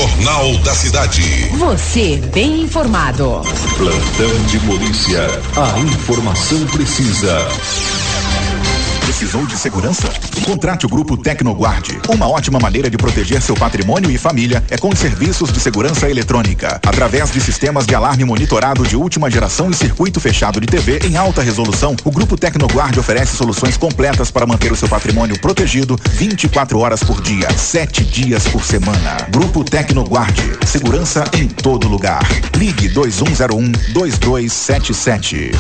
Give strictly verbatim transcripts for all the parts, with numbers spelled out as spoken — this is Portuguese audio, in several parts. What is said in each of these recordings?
Jornal da Cidade. Você bem informado. Plantão de polícia. A informação precisa. Precisou de segurança? Contrate o Grupo Tecnoguard. Uma ótima maneira de proteger seu patrimônio e família é com os serviços de segurança eletrônica. Através de sistemas de alarme monitorado de última geração e circuito fechado de T V em alta resolução, o Grupo Tecnoguard oferece soluções completas para manter o seu patrimônio protegido vinte e quatro horas por dia, sete dias por semana. Grupo Tecnoguard. Segurança em todo lugar. Ligue dois um zero um, dois dois sete sete.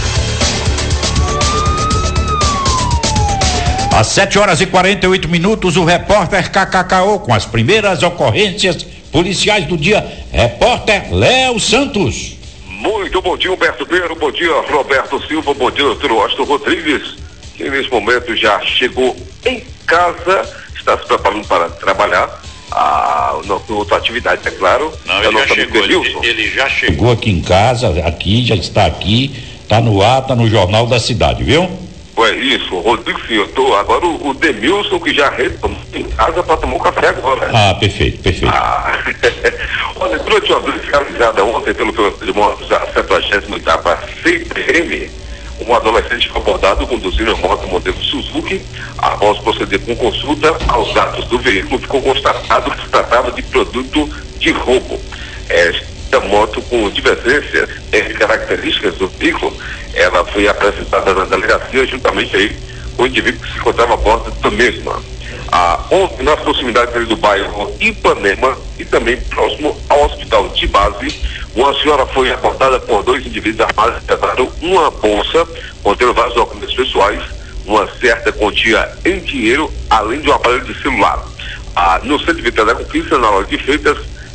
Às sete horas e quarenta e oito minutos, o repórter K K K O com as primeiras ocorrências policiais do dia. Repórter Léo Santos. Muito bom dia, Humberto Pedro. Bom dia, Roberto Silva. Bom dia, doutor Washington Rodrigues, que nesse momento já chegou em casa, está se preparando para trabalhar. A nossa outra atividade, é claro. Não, ele, já chegou, ele, ele já chegou aqui em casa, aqui, já está aqui, está no ar, está no Jornal da Cidade, viu? É isso, Rodrigo, sim, eu tô, agora o, o Demilson, que já retornou em casa para tomar um café agora. Ah, perfeito, perfeito. Ah, olha, durante uma vez realizada ontem pelo piloto de motos, a setenta e oitava C P M, um adolescente foi abordado conduzindo a moto modelo Suzuki. Após proceder com consulta aos dados do veículo, ficou constatado que se tratava de produto de roubo. Esta moto, com divergências em características do veículo, ela foi apresentada na delegacia juntamente aí com o indivíduo que se encontrava a bordo da mesma. Ah, ontem, nas proximidades ali do bairro Ipanema e também próximo ao hospital de base, uma senhora foi abordada por dois indivíduos armados que levaram uma bolsa contendo vários documentos pessoais, uma certa quantia em dinheiro, além de um aparelho de celular. Ah, no centro de Vitória da Conquista, na hora de feitas,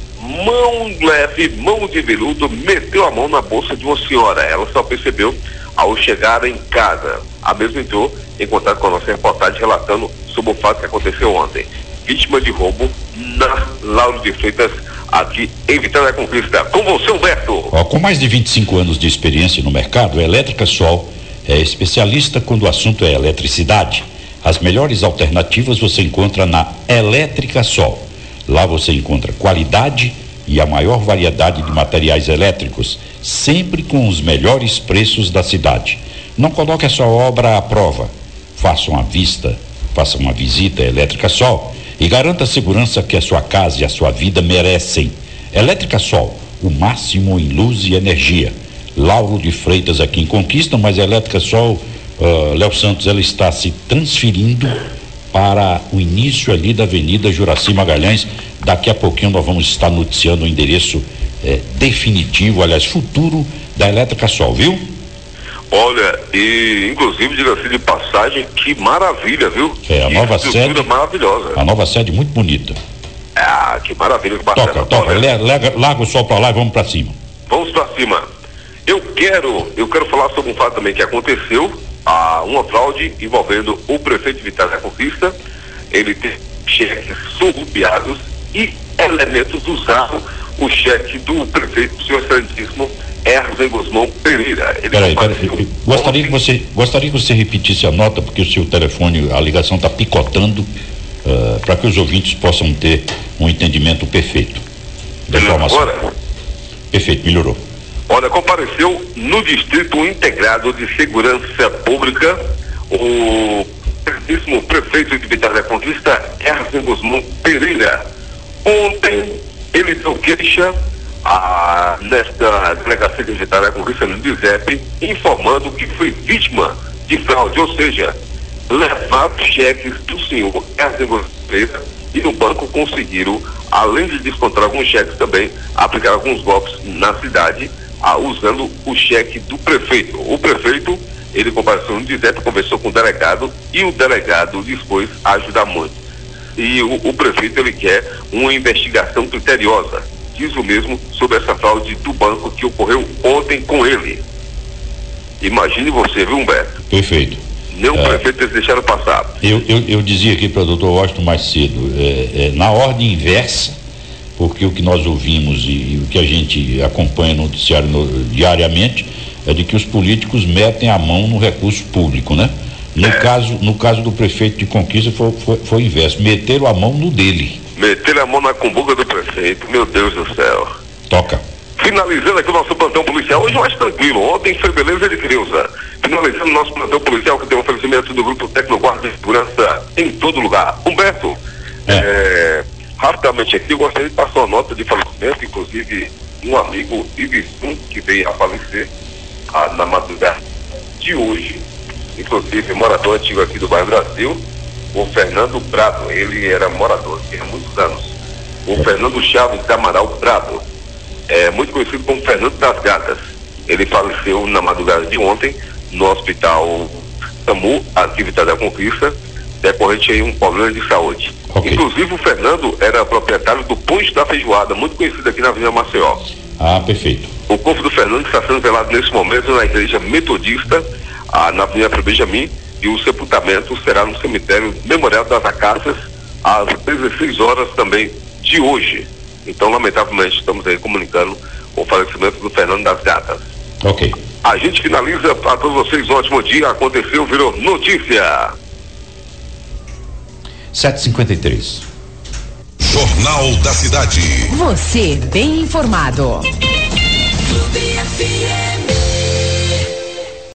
mão leve, mão de veludo, meteu a mão na bolsa de uma senhora. Ela só percebeu ao chegar em casa. A mesma entrou em contato com a nossa reportagem relatando sobre o fato que aconteceu ontem. Vítima de roubo na Lauro de Freitas, aqui em Vitória da Conquista. Com você, Humberto. Ó, com mais de vinte e cinco anos de experiência no mercado, a Elétrica Sol é especialista quando o assunto é eletricidade. As melhores alternativas você encontra na Elétrica Sol. Lá você encontra qualidade e a maior variedade de materiais elétricos, sempre com os melhores preços da cidade. Não coloque a sua obra à prova. Faça uma vista, faça uma visita à Elétrica Sol e garanta a segurança que a sua casa e a sua vida merecem. Elétrica Sol, o máximo em luz e energia. Lauro de Freitas aqui em Conquista, mas a Elétrica Sol, uh, Léo Santos, ela está se transferindo para o início ali da Avenida Juraci Magalhães. Daqui a pouquinho nós vamos estar noticiando o endereço eh, definitivo, aliás, futuro da Elétrica Sol, viu? Olha, e inclusive, diga-se de passagem, que maravilha, viu? É, a que nova sede. Maravilhosa. A nova sede muito bonita. Ah, que maravilha, que bacana. Toca, toca, Olha, larga, larga o sol pra lá e vamos pra cima. Vamos pra cima. Eu quero, eu quero falar sobre um fato também que aconteceu, ah, uma fraude envolvendo o prefeito de Vitória da Conquista. Ele tem cheques surrupiados e elementos usaram o cheque do prefeito, senhor excelentíssimo Erzen Guzmão Pereira. Ele peraí, peraí. Gostaria que você, gostaria que você repetisse a nota, porque o seu telefone, a ligação está picotando, uh, para que os ouvintes possam ter um entendimento perfeito da informação. Agora? Perfeito, melhorou. Olha, compareceu no Distrito Integrado de Segurança Pública o excelentíssimo prefeito de Vitória da Conquista, Erzen Guzmão Pereira. Ontem ele deu queixa a, nesta delegacia de Vitória da Conquista no DISEP, informando que foi vítima de fraude, ou seja, levaram cheques do senhor Erzen Guzmão Pereira e no banco conseguiram, além de descontar alguns cheques, também aplicar alguns golpes na cidade, ah, usando o cheque do prefeito. O prefeito, ele compareceu no DISEP, conversou com o delegado e o delegado dispôs a ajudar muito. E o, o prefeito, ele quer uma investigação criteriosa, diz o mesmo sobre essa fraude do banco que ocorreu ontem com ele. Imagine você, viu, Humberto? Perfeito. Nem o é, prefeito eles deixaram passar. Eu, eu, eu dizia aqui para o doutor Washington mais cedo, é, é, na ordem inversa, porque o que nós ouvimos e, e o que a gente acompanha no noticiário no, diariamente é de que os políticos metem a mão no recurso público, né? No, é. caso, no caso do prefeito de Conquista foi, foi, foi o inverso, meteram a mão no dele. Meter a mão na cumbuca do prefeito, meu Deus do céu. Toca. Finalizando aqui o nosso plantão policial, hoje mais tranquilo, ontem foi beleza de Creuza. Finalizando o nosso plantão policial, que tem um oferecimento do Grupo Tecnoguarda de Segurança em todo lugar. Humberto, é. É, rapidamente aqui, eu gostaria de passar uma nota de falecimento, inclusive um amigo Ivisum, que veio a falecer ah, na madrugada de hoje, inclusive morador antigo aqui do bairro Brasil, o Fernando Prado. Ele era morador aqui há muitos anos. O Fernando Chaves de Amaral Prado, é muito conhecido como Fernando das Gatas. Ele faleceu na madrugada de ontem no hospital SAMU, atividade da Conquista, decorrente aí um problema de saúde. Okay. Inclusive o Fernando era proprietário do Ponte da Feijoada, muito conhecido aqui na Avenida Maceió. Ah, perfeito. O corpo do Fernando está sendo velado nesse momento na igreja metodista, ah, na Avenida Benjamin, e o sepultamento será no cemitério Memorial das Acácias às dezesseis horas também de hoje. Então, lamentavelmente, estamos aí comunicando o falecimento do Fernando das Gatas. Ok. A gente finaliza para todos vocês, um ótimo dia. Aconteceu, virou notícia. sete e cinquenta e três. Jornal da Cidade. Você bem informado.